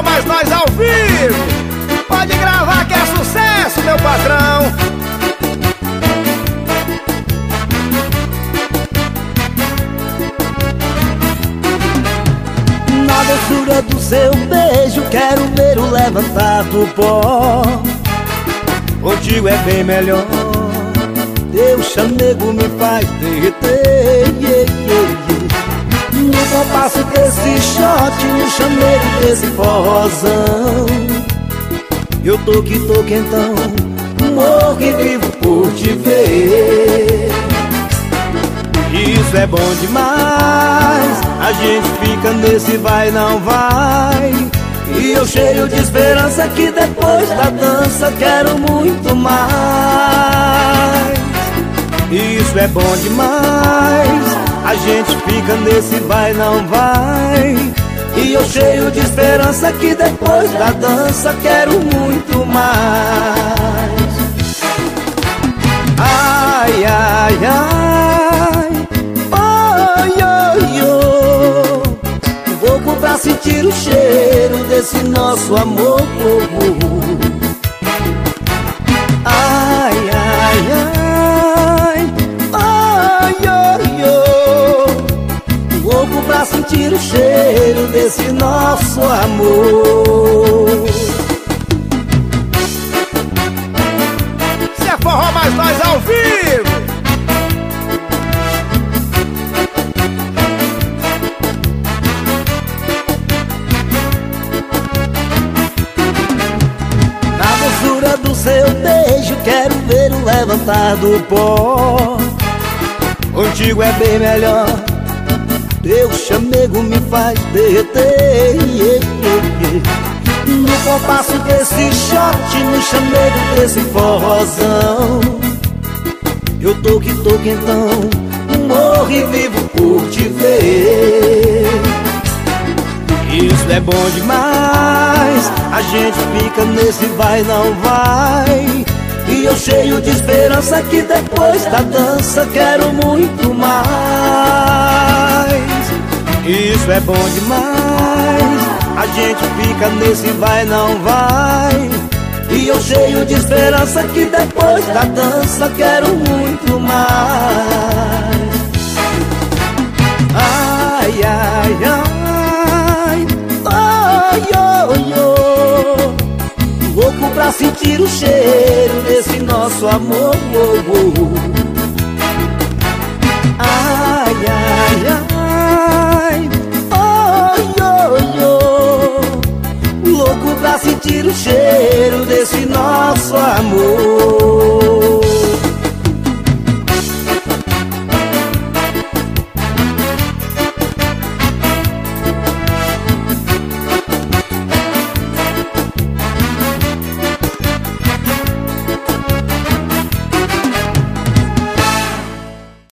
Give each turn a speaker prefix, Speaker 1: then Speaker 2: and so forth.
Speaker 1: forró, mas nós ao vivo. Pode gravar que é sucesso, meu patrão.
Speaker 2: Na doçura do seu beijo quero ver o levantar do pó. Contigo é bem melhor. Teu chamego me faz derreter, No compasso desse shot, no chamego desse forrozão, eu tô que então, morro e vivo por te ver. Isso é bom demais, a gente fica nesse vai não vai. E eu cheio de esperança que depois da dança quero muito mais. Isso é bom demais, a gente fica nesse vai não vai. E eu cheio de esperança que depois da dança quero muito mais. Ai, ai, ai, ai, ai, oh. Louco pra sentir o cheiro desse nosso amor. Ai, ai, ai, ai, ai, oh. Louco pra sentir o cheiro desse nosso amor.
Speaker 1: Se é forró, mas nós ao vivo.
Speaker 2: Na doçura do seu beijo quero ver o levantar do pó. Contigo é bem melhor. Teu chamego me faz derreter, No compasso desse shot, no chamego desse forrozão, eu tô que então, morro e vivo por te ver. Isso é bom demais, a gente fica nesse vai não vai. E eu cheio de esperança que depois da dança quero muito mais. Isso é bom demais, a gente fica nesse vai não vai. E eu cheio de esperança que depois da dança quero muito mais. Ai, ai, ai, ai, ai, oh. Louco pra sentir o cheiro desse nosso amor. Ai, ai, ai, ai, ai, oh. Louco pra sentir o cheiro desse nosso amor.